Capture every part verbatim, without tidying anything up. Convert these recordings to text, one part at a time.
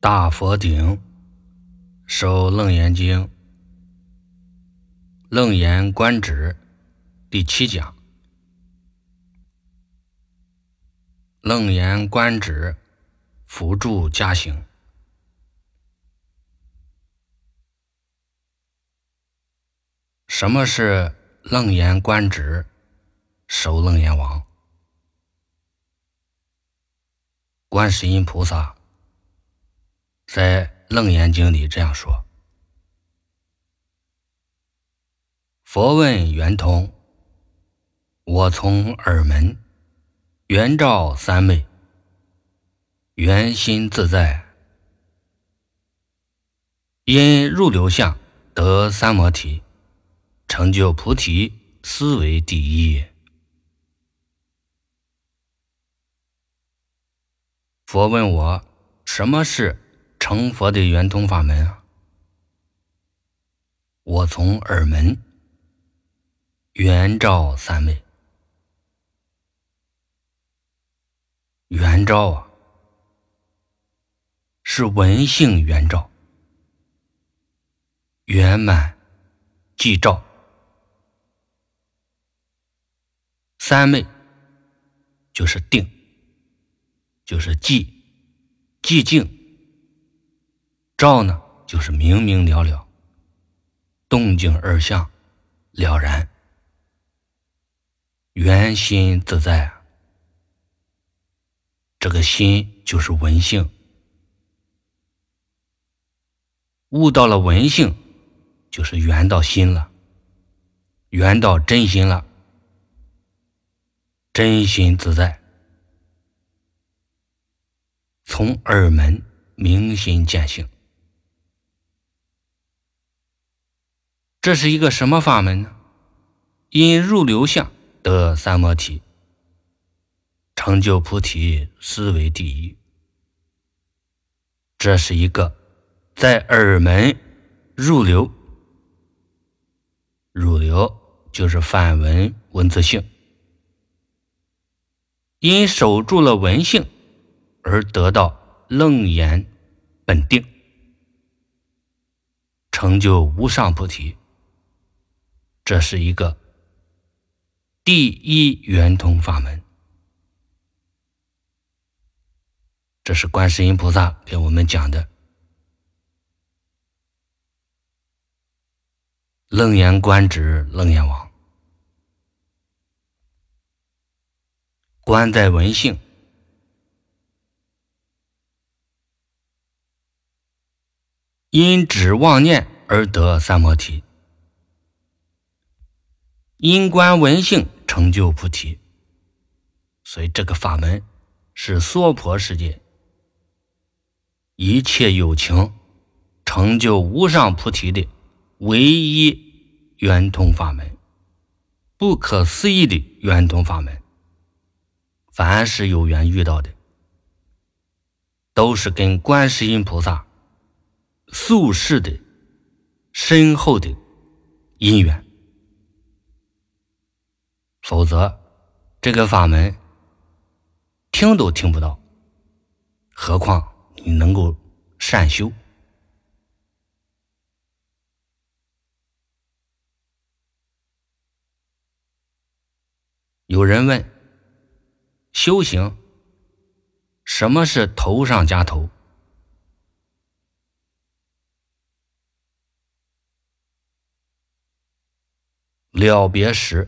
大佛顶，受楞严经，楞严观止第七讲。楞严观止辅助加行。什么是楞严观止受楞严王？观世音菩萨在楞严经里这样说：佛问圆通，我从耳门圆照三昧，圆心自在，因入流相得三摩提，成就菩提，斯为第一。佛问我，什么是成佛的圆通法门啊？我从耳门圆照三昧。圆照啊，是闻性圆照，圆满即照。三昧就是定，就是寂，寂静。照呢，就是明明了了，动静二相了然，圆心自在啊。这个心就是闻性，悟到了闻性，就是圆到心了，圆到真心了，真心自在。从耳门明心见性，这是一个什么法门呢？因入流相得三摩提，成就菩提，斯为第一。这是一个在耳门入流，入流就是梵文文字性，因守住了文性而得到楞严本定，成就无上菩提。这是一个第一圆通法门。这是观世音菩萨给我们讲的楞严观止楞严王。观在闻性，因止妄念而得三摩提，因观闻性成就菩提。所以这个法门是娑婆世界一切有情成就无上菩提的唯一圆通法门，不可思议的圆通法门。凡是有缘遇到的，都是跟观世音菩萨宿世的深厚的因缘，否则这个法门听都听不到，何况你能够善修。有人问，修行什么是头上加头？了别识、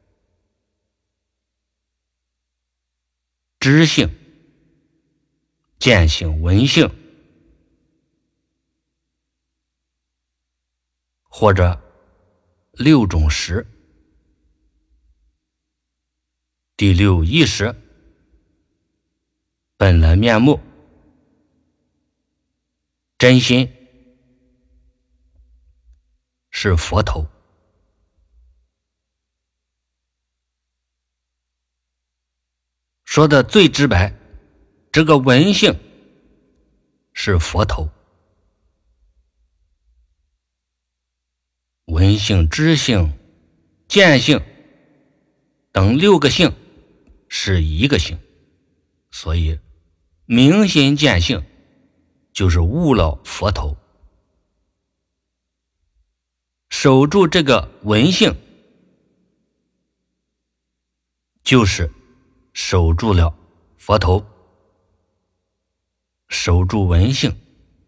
知性、见性、闻性，或者六种识，第六意识、本来面目、真心，是佛头。说的最直白，这个闻性是佛头，闻性、知性、见性等六个性是一个性，所以明心见性就是误了佛头。守住这个文性，就是守住了佛头。守住文性，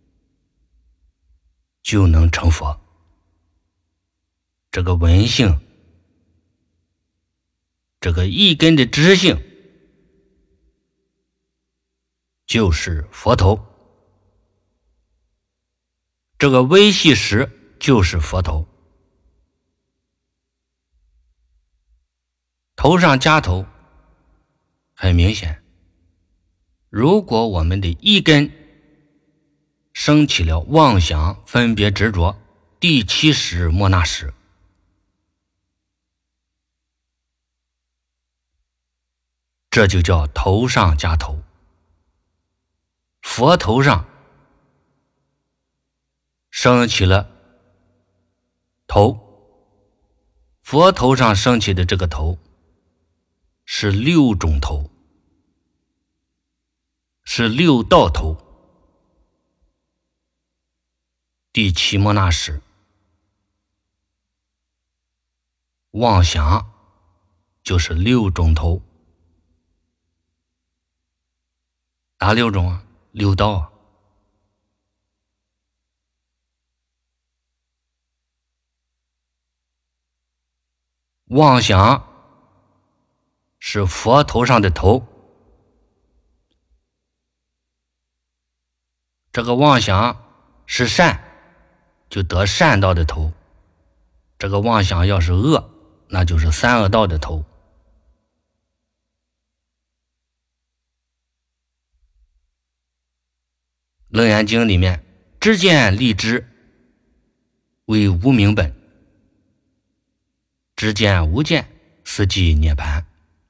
就能成佛。这个文性，这个一根的知性，就是佛头。这个微细识就是佛头。头上加头，很明显，如果我们的一根升起了妄想、分别、执着，第七识莫那识，这就叫头上加头。佛头上升起了头，佛头上升起的这个头是六种头，是六道头。第七莫那识，妄想就是六种头。哪六种啊？六道啊。妄想是佛头上的头，这个妄想是善，就得善道的头；这个妄想要是恶，那就是三恶道的头。楞严经里面，知见立知为无明本，知见无见斯即涅槃。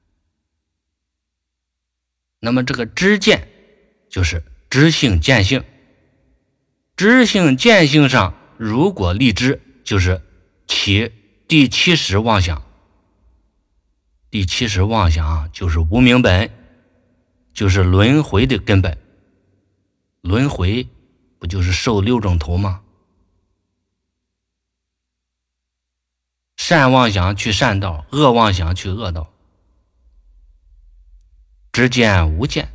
那么这个知见就是知性见性，知性见性上如果立知，就是其第七识妄想。第七识妄想就是无明本，就是轮回的根本。轮回不就是受六种头吗？善妄想去善道，恶妄想去恶道。知见无见，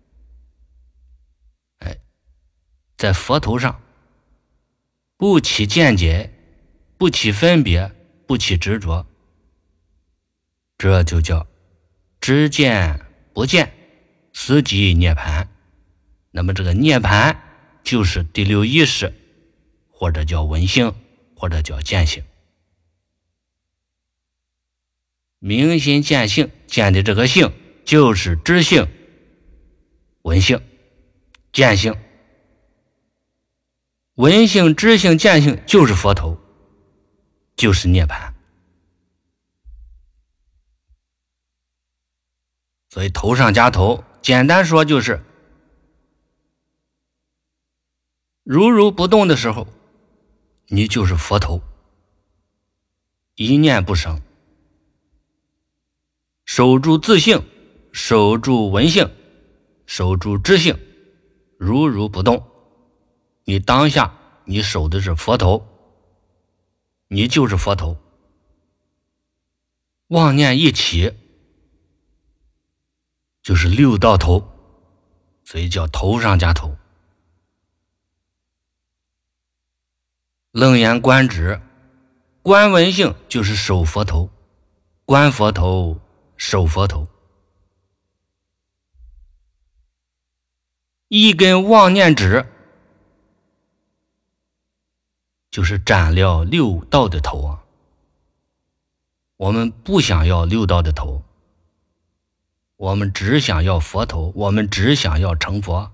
哎，在佛头上不起见解，不起分别，不起执着，这就叫知见不见斯即涅槃。那么这个涅槃就是第六意识，或者叫闻性，或者叫见性。明心见性，见的这个性就是知性、闻性、见性。闻性、知性、见性就是佛头，就是涅槃。所以头上加头，简单说就是如如不动的时候，你就是佛头，一念不生。守住自性，守住闻性，守住知性，如如不动。你当下你守的是佛头，你就是佛头。妄念一起，就是六道头，所以叫头上加头。楞严观指，观闻性就是守佛头，观佛头，守佛头。一根妄念指，就是斩了六道的头啊！我们不想要六道的头，我们只想要佛头，我们只想要成佛。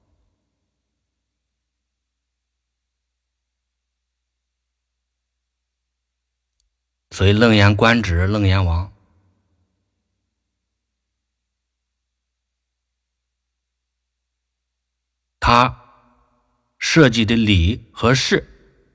所以楞严观指楞严王，他设计的理和事，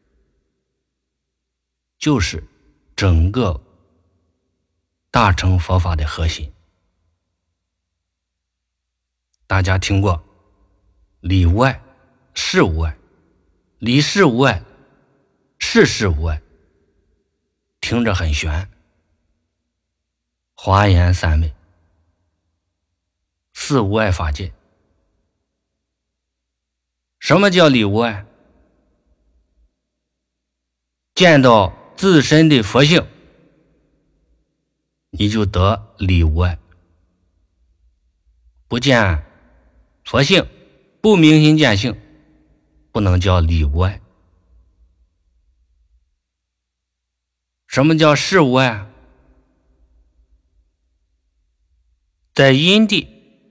就是整个大乘佛法的核心。大家听过里外事无碍，理事无碍，事事无碍，听着很玄。华严三昧，四无碍法界。什么叫理无碍？见到自身的佛性，你就得理无碍；不见佛性，不明心见性，不能叫理无碍。什么叫事无碍？在因地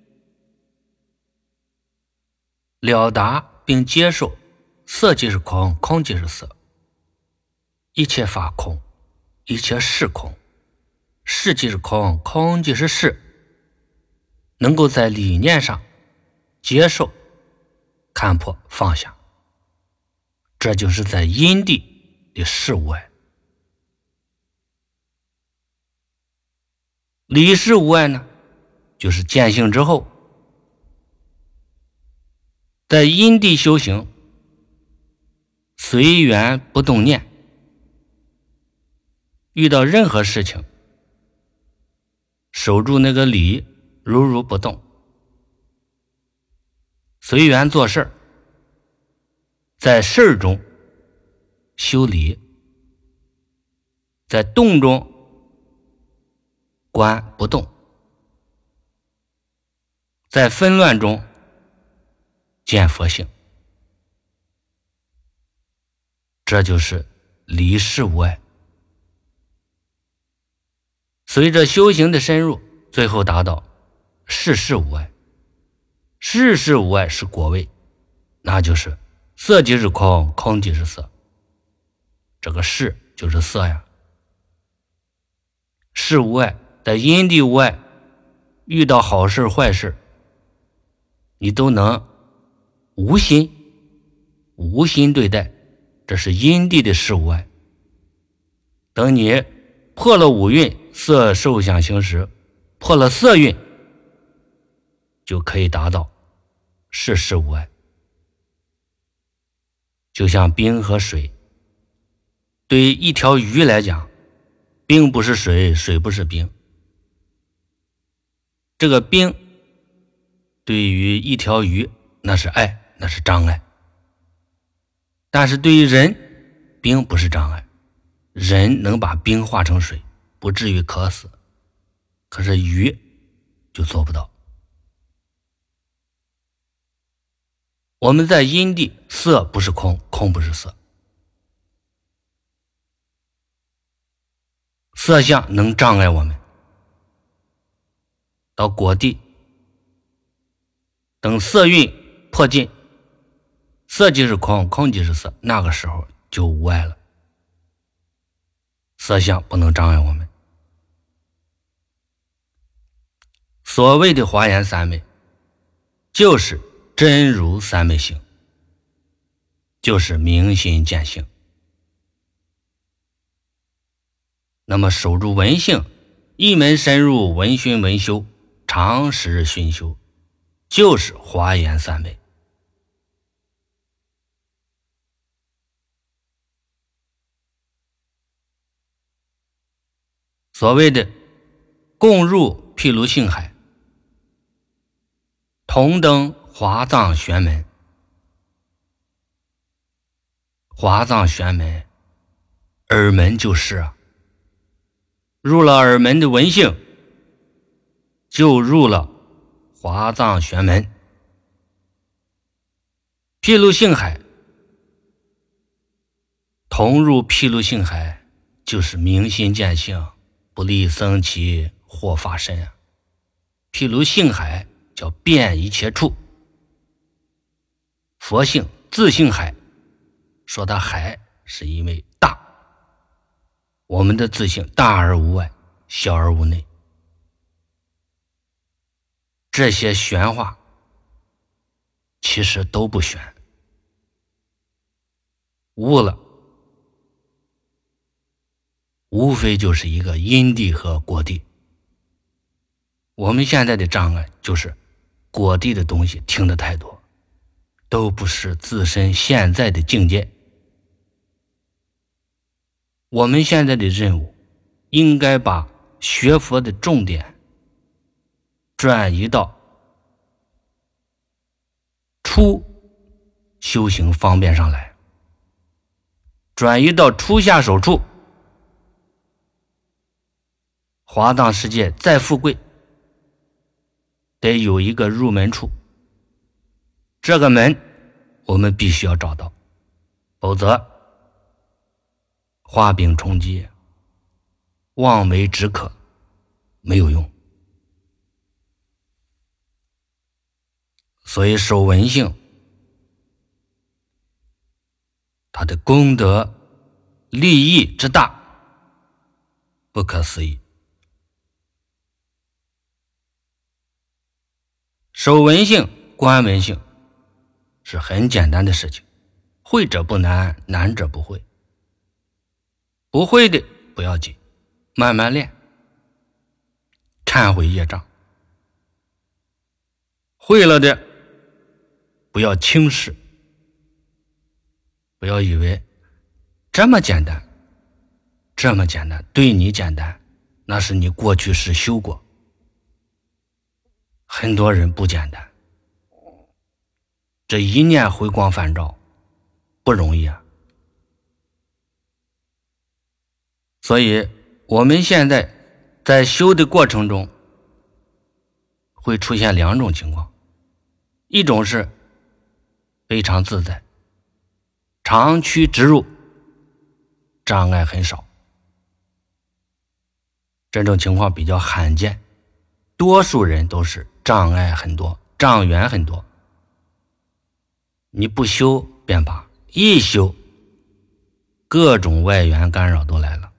了达并接受色即是空，空即是色，一切法空，一切事空，事即是空，空即是事，能够在理念上接受、看破、放下，这就是在因地的事无碍。理事无碍呢，就是见性之后，在因地修行，随缘不动念，遇到任何事情，守住那个理，如如不动，随缘做事，在事中修理，在动中观不动，在纷乱中见佛性，这就是离事无碍。随着修行的深入，最后达到事事无碍。事事无碍是果位，那就是色即是空，空即是色。这个事就是色呀。事无碍，在因地无碍，遇到好事坏事，你都能无心无心对待，这是因地的事无碍。等你破了五蕴，色受想行识，破了色蕴，就可以达到事事无碍。就像冰和水，对于一条鱼来讲，冰不是水，水不是冰。这个冰对于一条鱼那是爱，那是障碍。但是对于人，冰不是障碍，人能把冰化成水，不至于渴死，可是鱼就做不到。我们在因地，色不是空，空不是色，色相能障碍我们。到果地，等色蕴破尽，色即是空，空即是色，那个时候就无碍了，色相不能障碍我们。所谓的华严三昧，就是真如三昧性，就是明心见性。那么守住闻性，一门深入，闻熏闻修，长时熏修，就是华严三昧。所谓的共入毗卢性海，同登华藏玄门。华藏玄门，耳门就是啊，入了耳门的闻性，就入了华藏玄门。毗卢性海，同入毗卢性海，就是明心见性，不立僧祇，获法身啊。毗卢性海叫遍一切处，佛性自性海，说它海是因为大，我们的自性大而无外，小而无内。这些玄话其实都不玄，悟了无非就是一个因地和果地。我们现在的障碍就是果地的东西听得太多， 都不是自身现在的境界。我们现在的任务应该把学佛的重点转移到初修行方面上来，转移到初下手处。华藏世界再富贵，得有一个入门处，这个门我们必须要找到，否则画饼充饥，望梅止渴，没有用。所以守文性，它的功德利益之大，不可思议。守文性、观文性是很简单的事情，会者不难，难者不会。不会的不要紧，慢慢练，忏悔业障。会了的不要轻视，不要以为这么简单，这么简单，对你简单，那是你过去是修过。很多人不简单，这一念回光返照不容易啊。所以我们现在在修的过程中会出现两种情况，一种是非常自在，长驱直入，障碍很少，这种情况比较罕见，多数人都是障碍很多，障缘很多。你不修便罢，一修各种外缘干扰都来了，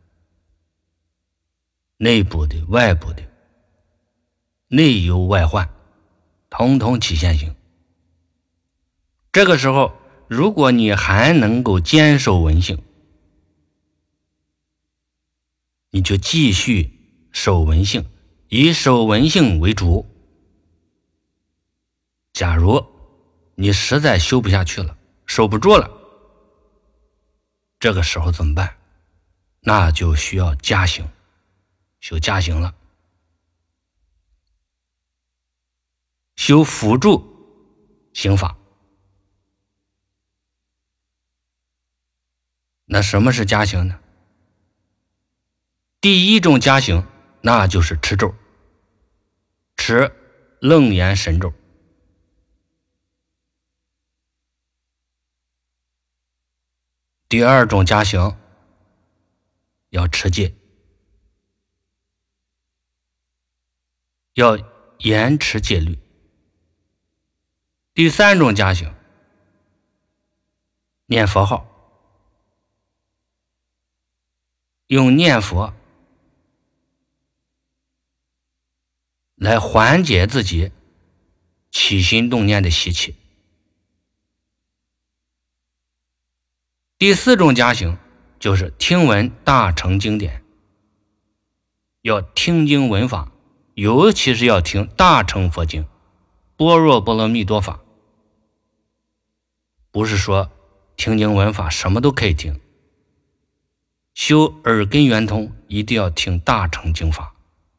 内部的外部的，内忧外患统统起现行。这个时候如果你还能够坚守文性，你就继续守文性，以守文性为主。假如你实在修不下去了，守不住了，这个时候怎么办？那就需要加行，修加行了，修辅助行法。那什么是加行呢？第一种加行，那就是持咒，持楞严神咒。第二种加行，要持戒，要严持戒律。第三种加行，念佛号，用念佛来缓解自己起心动念的习气。第四种加行就是听闻大乘经典，要听经闻法，尤其是要听大乘佛经，般若波罗蜜多法。不是说听经闻法什么都可以听，修耳根圆通一定要听大乘经法。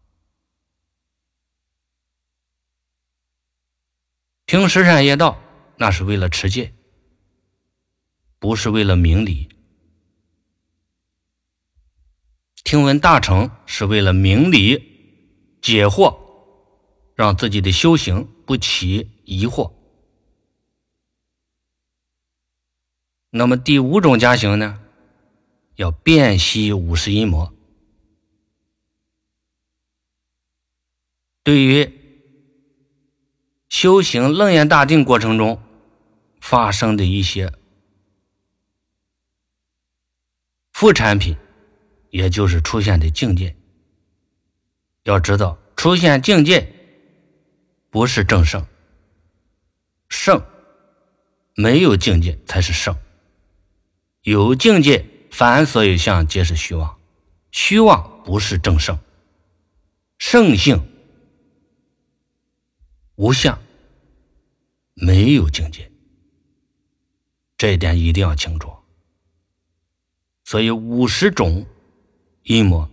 听十善业道那是为了持戒，不是为了明理。听闻大乘是为了明理解惑，让自己的修行不起疑惑。那么第五种加行呢，要辨析五识阴魔。对于修行楞严大定过程中发生的一些副产品，也就是出现的境界，要知道出现境界不是正圣，圣没有境界才是圣，有境界凡所有相皆是虚妄，虚妄不是正圣，圣性无相，没有境界。 这一点一定要清楚。所以五十种阴魔，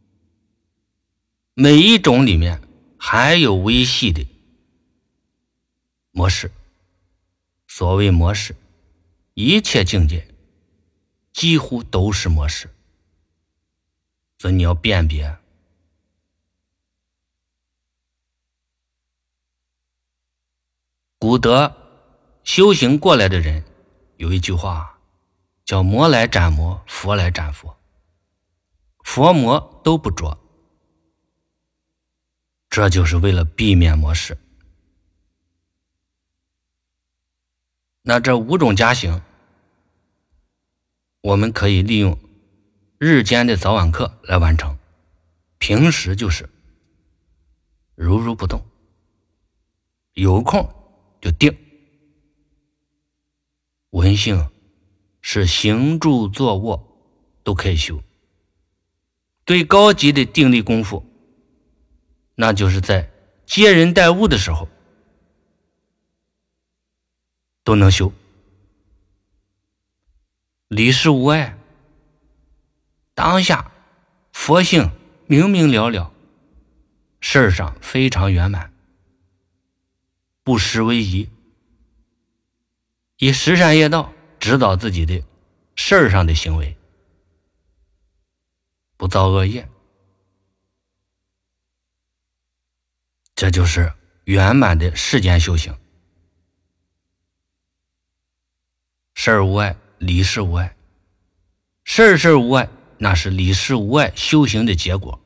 每一种里面还有微细的模式。所谓模式，一切境界几乎都是模式，所以你要辨别。古德修行过来的人有一句话叫魔来斩魔，佛来斩佛，佛魔都不着，这就是为了避免模式。那这五种加行，我们可以利用日间的早晚课来完成，平时就是如如不动，有空就定。文性是行住坐卧都可以修，最高级的定力功夫，那就是在接人待物的时候都能修。理事无碍，当下佛性明明了了，事儿上非常圆满，不失为宜，以十善业道指导自己的事儿上的行为，不造恶业，这就是圆满的世间修行。事儿无碍，理事无碍，事儿事儿无碍，那是理事无碍修行的结果。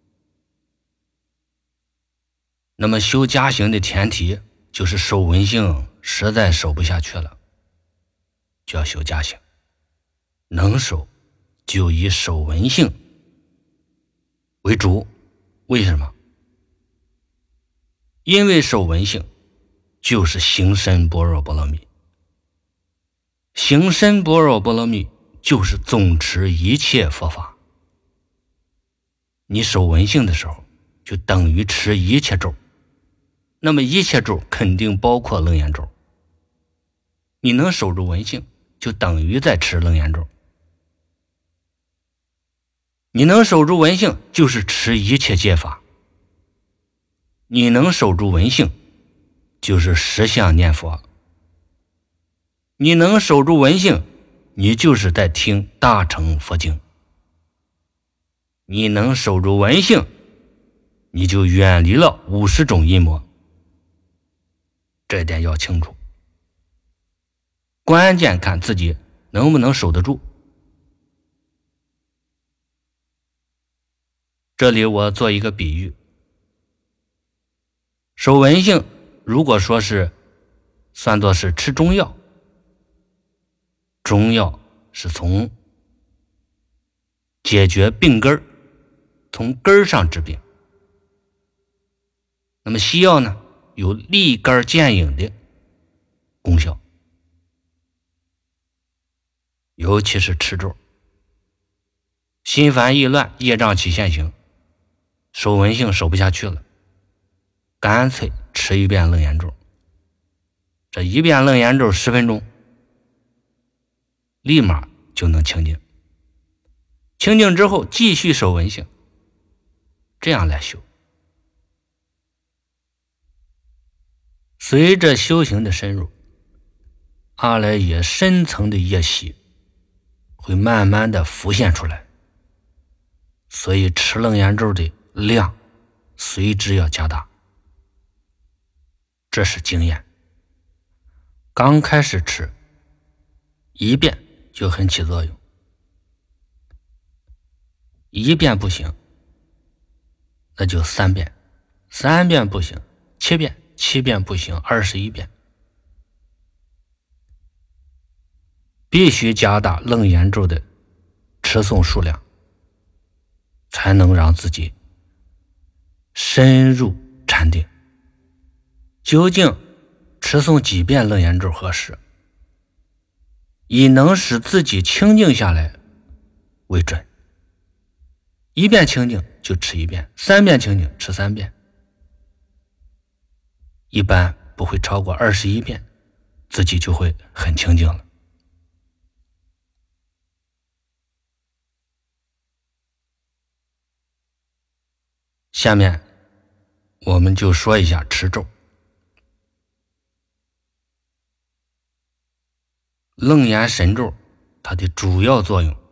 那么修加行的前提就是守文性实在守不下去了，就要修加行。能守就以守文性为主。为什么？因为守文性就是行深般若波罗蜜，行深般若波罗蜜就是总持一切佛法。你守文性的时候就等于持一切咒，那么一切咒肯定包括楞严咒，你能守住文性就等于在持楞严咒，你能守住文性就是持一切戒法，你能守住文性就是实相念佛，你能守住文性你就是在听大乘佛经，你能守住文性你就远离了五十种阴魔，这一点要清楚。关键看自己能不能守得住。这里我做一个比喻，守文性如果说是算作是吃中药，中药是从解决病根，从根上治病。那么西药呢，有立竿见影的功效，尤其是吃咒，心烦意乱，业障起现行，守文性守不下去了，干脆吃一遍楞严咒，这一遍楞严咒十分钟，立马就能清净。清净之后继续守文性，这样来修。随着修行的深入，阿赖耶深层的业习会慢慢的浮现出来，所以持楞严咒的量随之要加大，这是经验。刚开始持一遍就很起作用，一遍不行那就三遍，三遍不行七遍，七遍不行二十一遍，必须加大楞严咒的持诵数量，才能让自己深入禅定。究竟持诵几遍楞严咒合适，以能使自己清静下来为准，一遍清静就持一遍，三遍清静持三遍，一般不会超过二十一遍，自己就会很清静了。 下面我们就说一下持咒。楞严神咒它的主要作用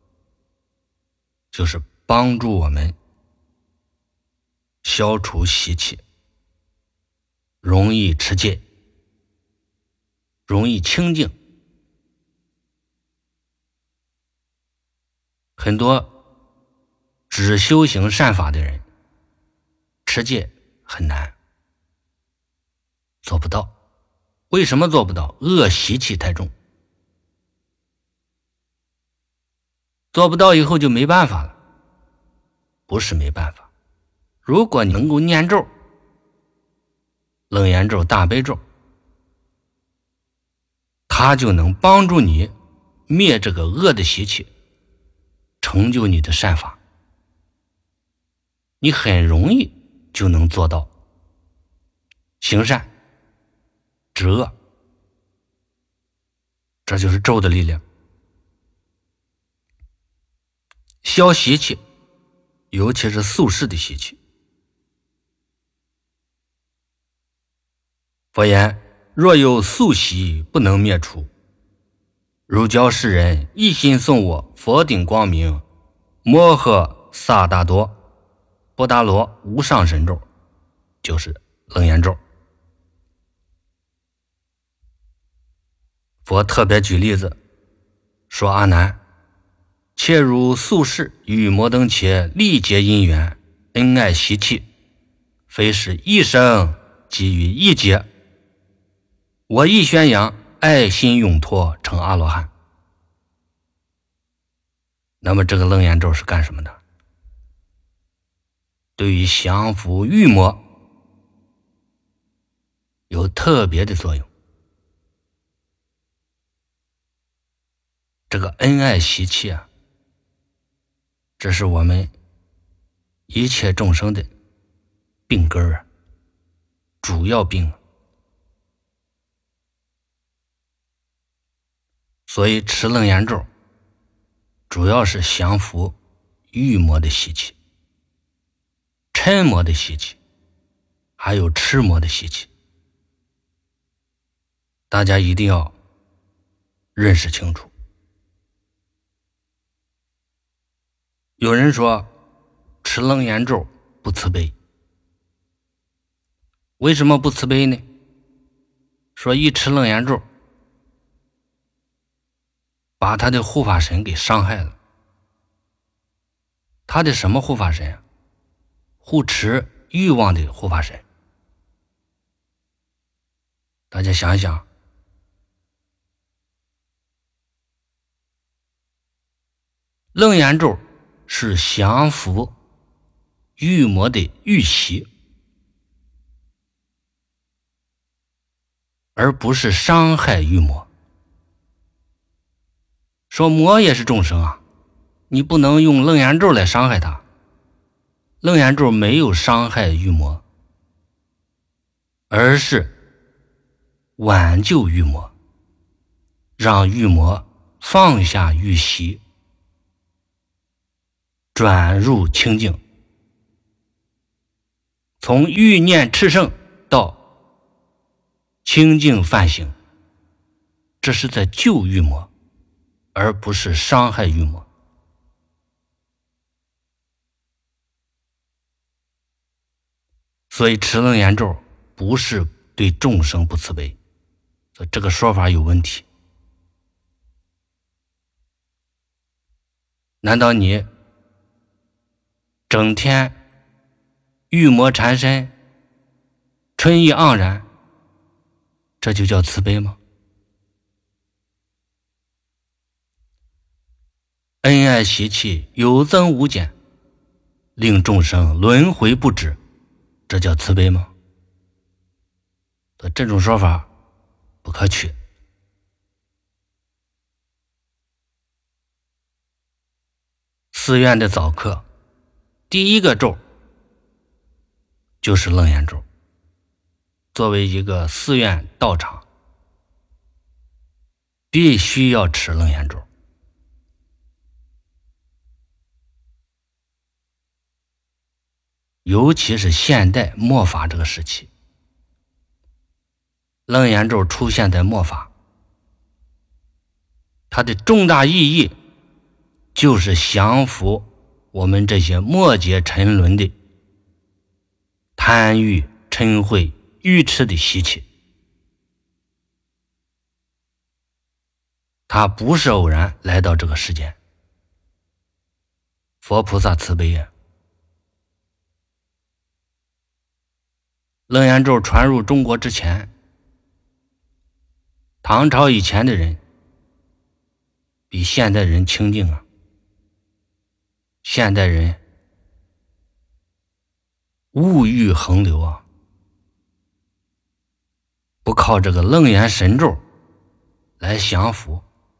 就是帮助我们消除习气，容易持戒，容易清净。很多只修行善法的人持戒很难，做不到。为什么做不到？恶习气太重，做不到以后就没办法了。不是没办法，如果你能够念咒，楞严咒、大悲咒，它就能帮助你灭这个恶的习气，成就你的善法。你很容易就能做到行善止恶，这就是咒的力量。消习气，尤其是宿世的习气。佛言：若有宿习不能灭除，如教世人一心诵我佛顶光明摩诃萨达多波达罗无上神咒，就是楞严咒。佛特别举例子说：阿难，切如宿世与摩登伽历劫因缘，恩爱习气，非是一生即于一劫，我亦宣扬爱心永脱成阿罗汉。那么这个楞严咒是干什么的？对于降伏欲魔有特别的作用。这个恩爱习气啊，这是我们一切众生的病根儿啊，主要病。所以持楞严咒主要是降服欲魔的习气、嗔魔的习气，还有痴魔的习气。大家一定要认识清楚。有人说持楞严咒不慈悲，为什么不慈悲呢？说一持楞严咒把他的护法神给伤害了。他的什么护法神啊？护持欲望的护法神。大家想一想，楞严咒是降服欲魔的欲习，而不是伤害欲魔。说魔也是众生啊，你不能用楞严咒来伤害他。楞严咒没有伤害欲魔，而是挽救欲魔，让欲魔放下欲习，转入清净，从欲念炽盛到清净梵行，这是在救欲魔，而不是伤害欲魔。所以持楞严咒不是对众生不慈悲，所以这个说法有问题。难道你整天欲魔缠身，春意盎然，这就叫慈悲吗？恩爱习气有增无减，令众生轮回不止，这叫慈悲吗？这种说法不可取。寺院的早课第一个咒就是楞严咒。作为一个寺院道场，必须要持楞严咒。 尤其是现代末法这个时期，楞严咒出现在末法，它的重大意义就是降服我们这些末劫沉沦的贪欲、嗔恚、愚痴的习气。它不是偶然来到这个世间，佛菩萨慈悲呀。楞严咒传入中国之前，唐朝以前的人比现代人清净啊。现代人物欲横流啊，不靠这个楞严神咒来降服，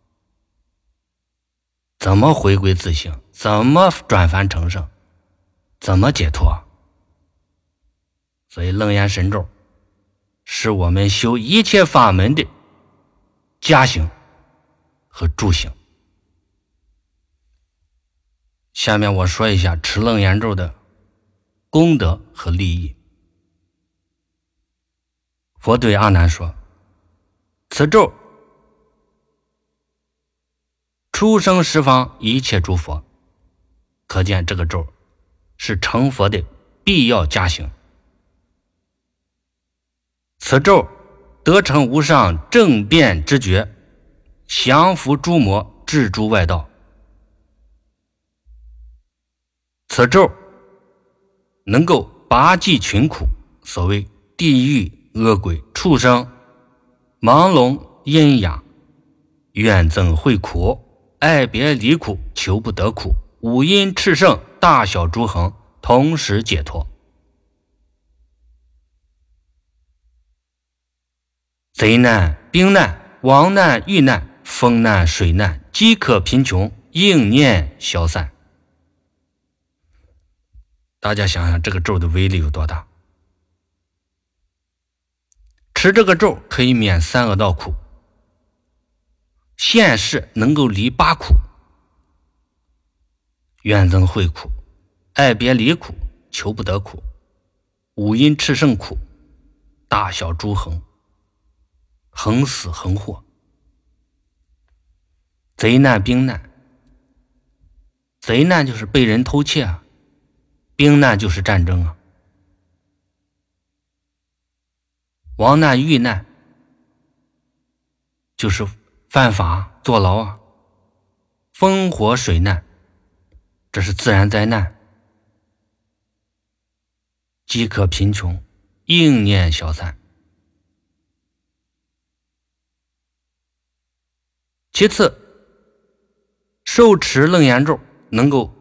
怎么回归自性？怎么转凡成圣？怎么解脱？所以楞严神咒是我们修一切法门的加行和助行。下面我说一下持楞严咒的功德和利益。佛对阿难说，此咒出生十方一切诸佛，可见这个咒是成佛的必要加行。此咒得成无上正遍之觉，降伏诸魔，治诸外道。此咒能够拔济群苦，所谓地狱、恶鬼、畜生、盲聋、阴哑、怨憎会苦、爱别离苦、求不得苦、五阴炽盛、大小诸恒，同时解脱。贼难、兵难、亡难、遇难、风难、水难、饥渴、贫穷，应念消散。大家想想这个咒的威力有多大。持这个咒可以免三恶道苦，现世能够离八苦：怨憎会苦、爱别离苦、求不得苦、五阴炽盛苦、大小诸恒，横死横祸。贼难、兵难，贼难就是被人偷窃啊，兵难就是战争啊，亡难、遇难就是犯法坐牢啊，风火水难这是自然灾难，饥渴贫穷，应念消散。其次，受持楞严咒能够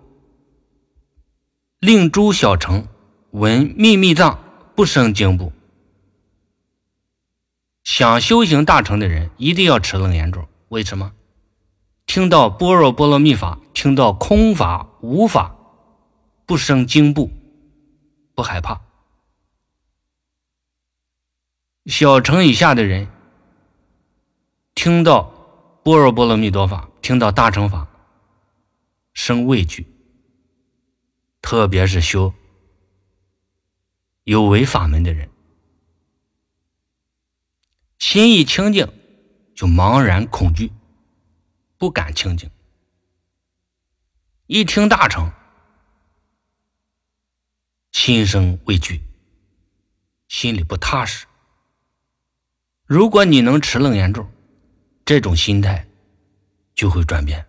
令诸小乘闻秘密藏，不生惊怖。想修行大成的人一定要持楞严咒，为什么？听到般若波罗蜜法，听到空法无法，不生惊怖，不害怕。小乘以下的人听到般若波罗蜜多法，听到大乘法，生畏惧，特别是修有为法门的人，心一清净就茫然恐惧，不敢清净。一听大乘，心生畏惧，心里不踏实。如果你能持楞严咒，这种心态就会转变。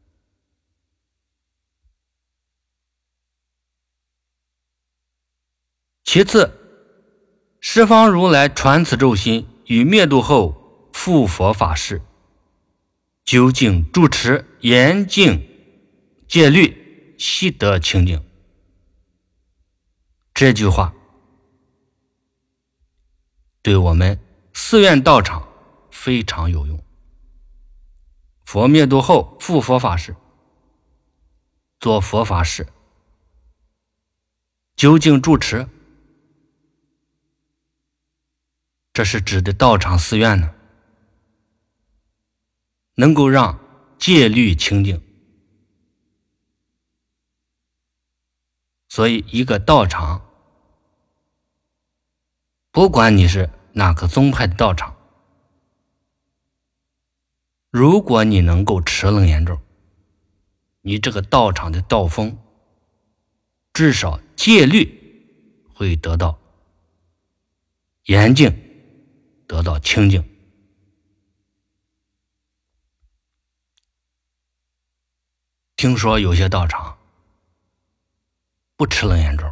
其次，十方如来传此咒心，与灭度后复佛法事，究竟住持严净戒律，悉得清净。这句话对我们寺院道场非常有用。佛灭度后复佛法事，做佛法事，究竟住持，这是指的道场寺院呢，能够让戒律清净。所以一个道场不管你是哪个宗派的道场，如果你能够持楞严咒，你这个道场的道风至少戒律会得到严净，得到清净。听说有些道场不持楞严咒，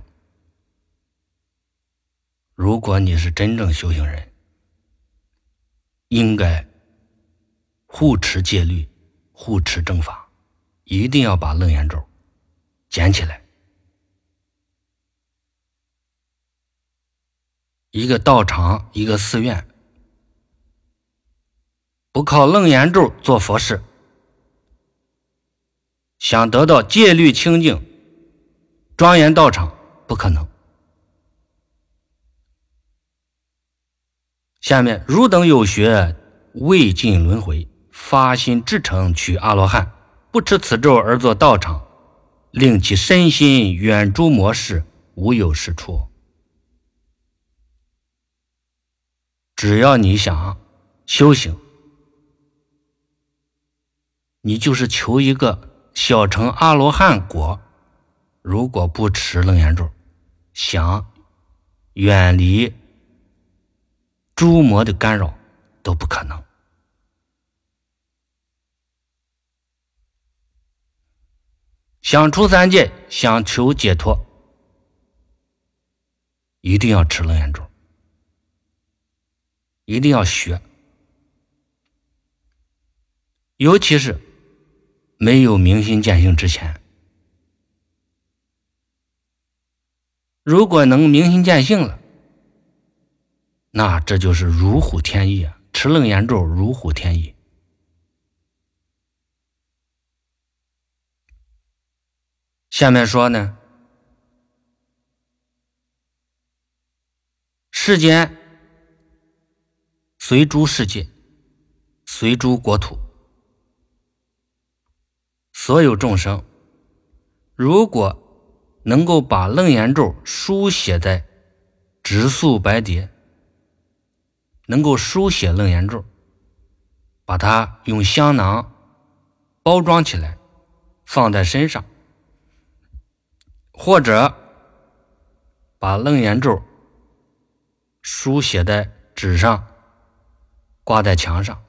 如果你是真正修行人，应该护持戒律，护持正法，一定要把楞严咒捡起来。一个道场，一个寺院，不靠楞严咒做佛事，想得到戒律清净、庄严道场，不可能。下面，汝等有学，未尽轮回，发心至诚取阿罗汉，不持此咒而作道场，令其身心远诸魔事，无有是处。只要你想修行，你就是求一个小乘阿罗汉果，如果不持楞严咒，想远离诸魔的干扰都不可能。想出三界，想求解脱，一定要持楞严咒，一定要学。尤其是没有明心见性之前，如果能明心见性了，那这就是如虎添翼啊！持楞严咒如虎添翼。下面说呢，世间随诸世界，随诸国土，所有众生，如果能够把楞严咒书写在纸素白碟，能够书写楞严咒，把它用香囊包装起来放在身上，或者把楞严咒书写在纸上挂在墙上，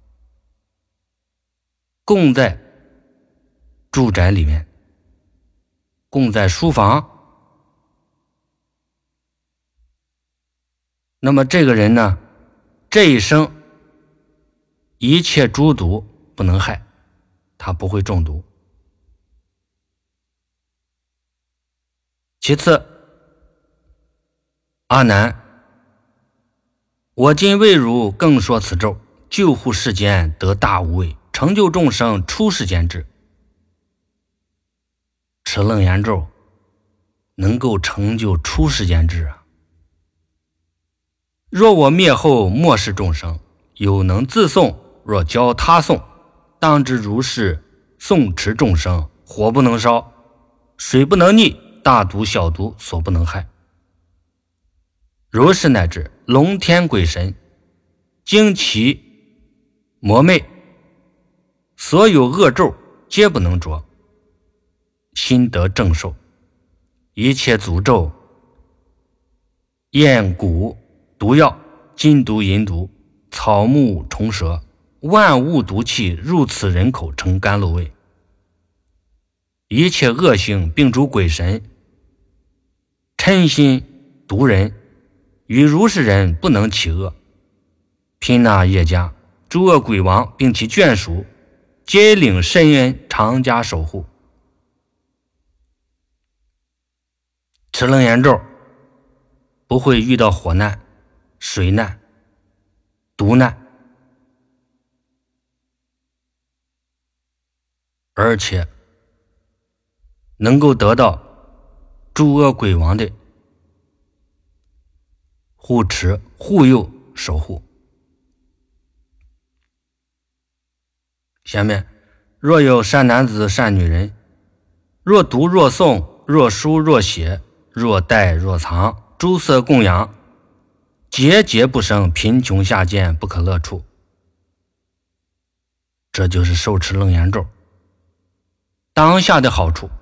供在住宅里面，供在书房，那么这个人呢，这一生一切诸毒不能害，他不会中毒。其次，阿难，我今为汝更说此咒，救护世间得大无畏，成就众生出世间智。持楞严咒能够成就出世间智啊！若我灭后末世众生，有能自诵，若教他诵，当知如是诵持众生，火不能烧，水不能溺，大毒小毒所不能害。如是乃至龙天鬼神、精奇魔魅，所有恶咒皆不能着，心得正受。一切诅咒、厌蛊、毒药、金毒、银毒、草木虫蛇，万物毒气入此人口，成甘露味。一切恶行并诸鬼神，嗔心毒人，与如是人不能起恶。贫那业家、诸恶鬼王并其眷属，皆领深恩，常加守护。持楞严咒不会遇到火难、水难、毒难，而且能够得到诸恶鬼王的护持、护佑、守护。下面，若有善男子、善女人，若读若诵，若书若写，若戴若藏，诸色供养， 节节不生，贫穷下贱，不可乐处。这就是手持楞严咒当下的好处。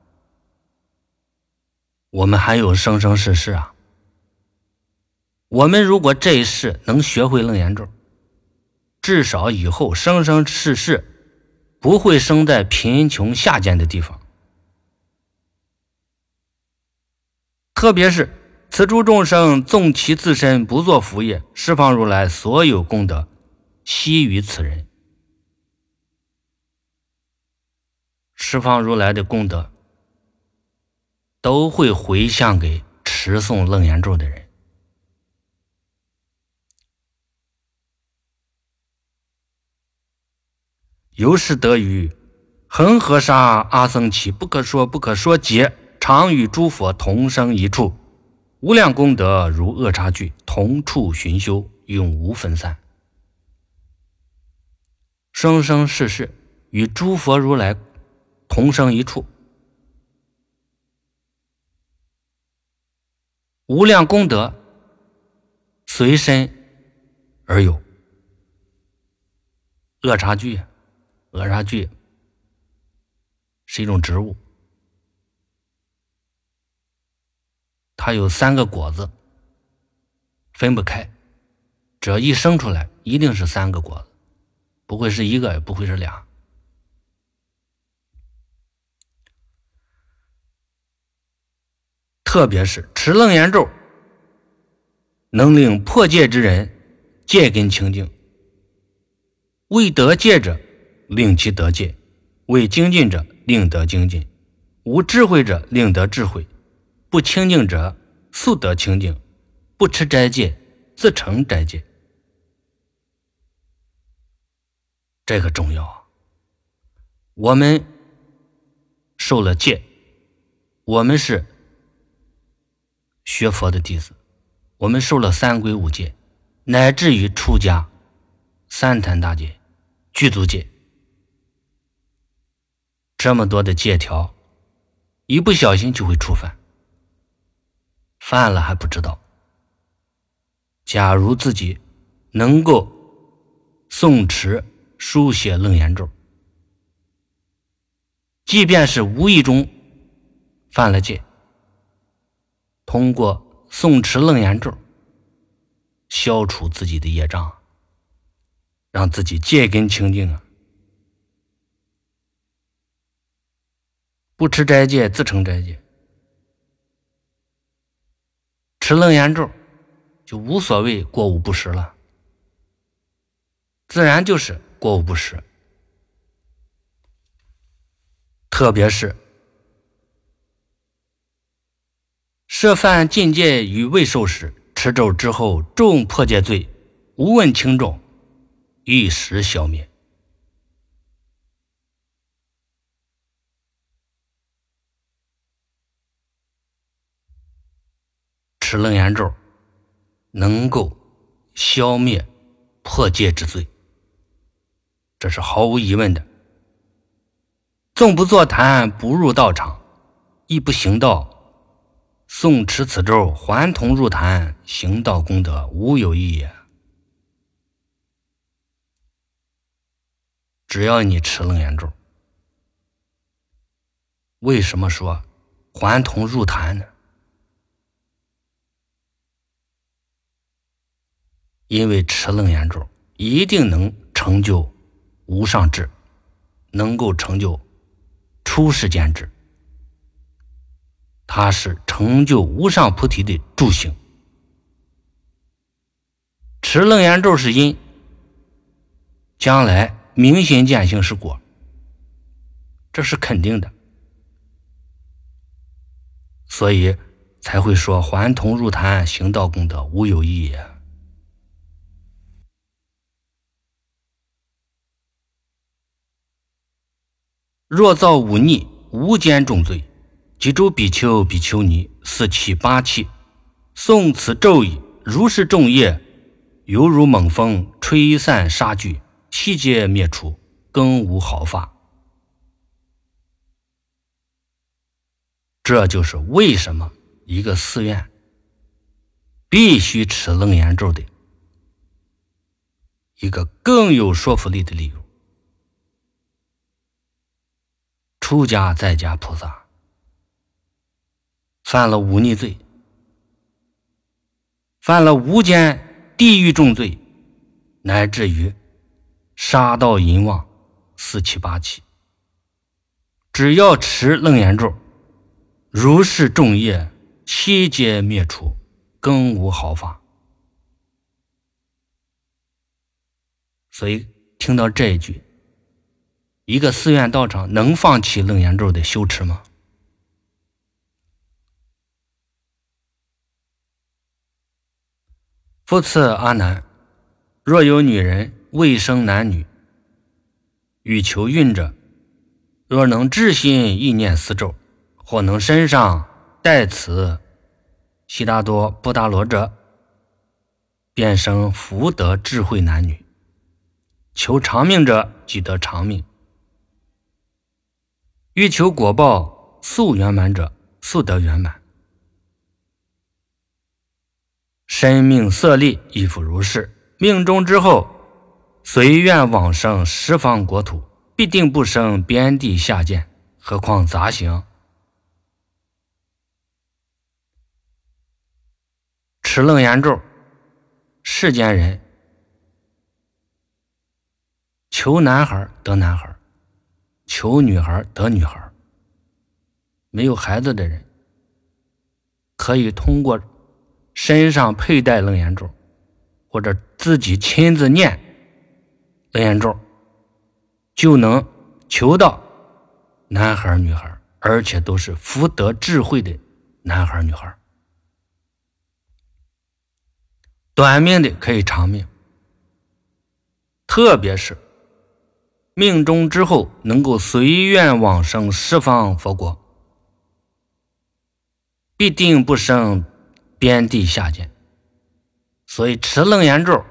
我们还有生生世世啊！我们如果这一世能学会楞严咒，至少以后生生世世不会生在贫穷下贱的地方。特别是此诸众生纵其自身不作福业，十方如来所有功德悉于此人。十方如来的功德都会回向给持诵楞严咒的人。由是得于恒河沙阿僧祇不可说不可说劫，常与诸佛同生一处，无量功德如恶差距，同处寻修，永无分散。生生世世与诸佛如来同生一处，无量功德随身而有。恶差距恶差距是一种植物，它有三个果子，分不开，只要一生出来一定是三个果子，不会是一个，也不会是俩。特别是持楞严咒能令破戒之人戒根清净，未得戒者令其得戒，未精进者令得精进，无智慧者令得智慧，不清净者速得清净，不持斋戒自成斋戒。这个重要啊！我们受了戒，我们是学佛的弟子，我们受了三皈五戒，乃至于出家三坛大戒、具足戒，这么多的戒条，一不小心就会触犯，犯了还不知道。假如自己能够诵持书写楞严咒，即便是无意中犯了戒，通过诵持楞严咒消除自己的业障，让自己戒根清净啊！不持斋戒自成斋戒，持楞严咒就无所谓过午不食了，自然就是过午不食。特别是涉犯禁戒与未受时，持咒之后重破戒罪，无问轻重，一时消灭。持楞严咒能够消灭破戒之罪，这是毫无疑问的。纵不坐坛，不入道场，亦不行道，诵持此咒，还同入坛，行道功德无有异也。只要你持楞严咒，为什么说还同入坛呢？因为持楞严咒一定能成就无上智，能够成就出世间智，它是成就无上菩提的助行。持楞严咒是因，将来明心见性是果，这是肯定的，所以才会说还同入坛，行道功德无有异也。若造忤逆，无间重罪，即诸比丘比丘尼四气八气，诵此咒语，如是众业，犹如猛风吹散沙炬，气皆灭除，更无毫发。这就是为什么一个寺院必须持楞严咒的一个更有说服力的理由。出家在家菩萨犯了忤逆罪，犯了无间地狱重罪，乃至于杀盗淫妄四七八起，只要持楞严咒，如是重业悉皆灭除，更无好法。所以听到这一句，一个寺院道场能放弃楞严咒的修持吗？复次阿难，若有女人未生男女，欲求孕者，若能至心意念四咒，或能身上带此悉达多布达罗者，便生福德智慧男女。求长命者即得长命，欲求果报速圆满者，速得圆满。身命色力亦复如是，命中之后，随愿往生十方国土，必定不生边地下贱，何况杂行。持楞严咒，世间人求男孩得男孩，求女孩得女孩。没有孩子的人可以通过身上佩戴楞严咒，或者自己亲自念楞严咒，就能求到男孩女孩，而且都是福德智慧的男孩女孩。短命的可以长命，特别是命中之后能够随愿往生十方佛国，必定不生边地下贱。所以持楞严咒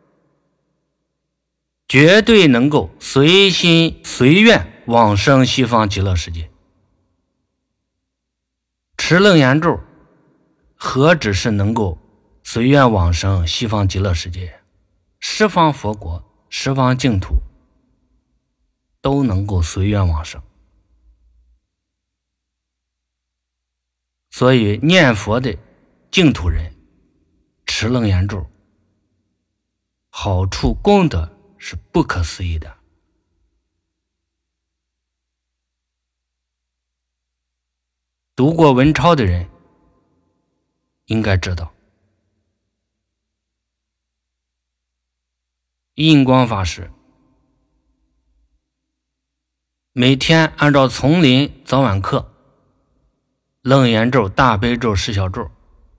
绝对能够随心随愿往生西方极乐世界。持楞严咒何止是能够随愿往生西方极乐世界，十方佛国十方净土都能够随愿往生。所以念佛的净土人持楞严咒，好处功德是不可思议的。读过文钞的人应该知道，印光法师每天按照丛林早晚课，楞严咒、大悲咒、十小咒、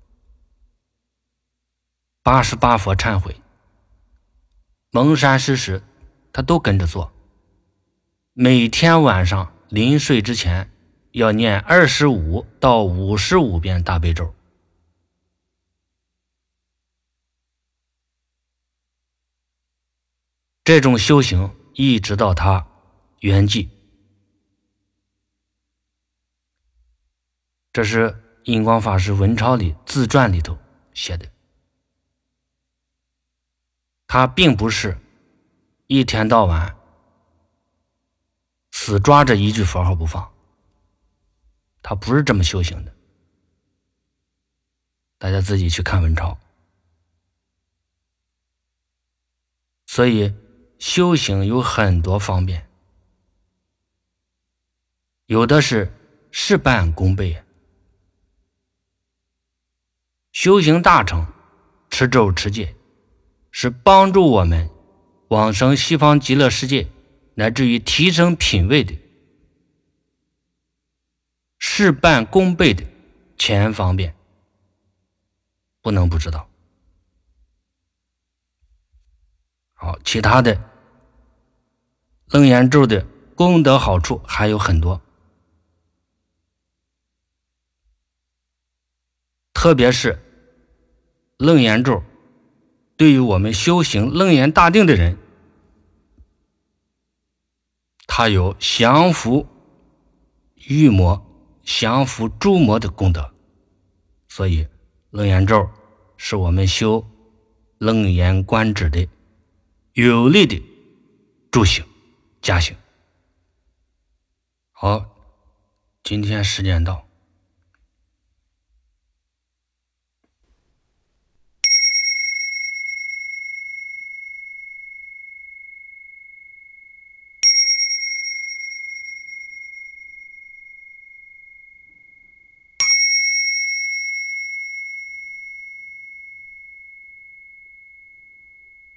八十八佛忏悔、蒙山施食，他都跟着做。每天晚上临睡之前要念二十五到五十五遍大悲咒。这种修行一直到他圆寂。这是印光法师文钞里自传里头写的。他并不是一天到晚死抓着一句佛号不放，他不是这么修行的。大家自己去看文钞。所以修行有很多方面，有的是事半功倍。修行大成，持咒持戒，是帮助我们往生西方极乐世界，乃至于提升品位的事半功倍的前方便，不能不知道。好，其他的楞严咒的功德好处还有很多，特别是楞严咒对于我们修行楞严大定的人，它有降伏欲魔、降伏诸魔的功德。所以楞严咒是我们修楞严观止的有力的助行加行。好，今天时间到。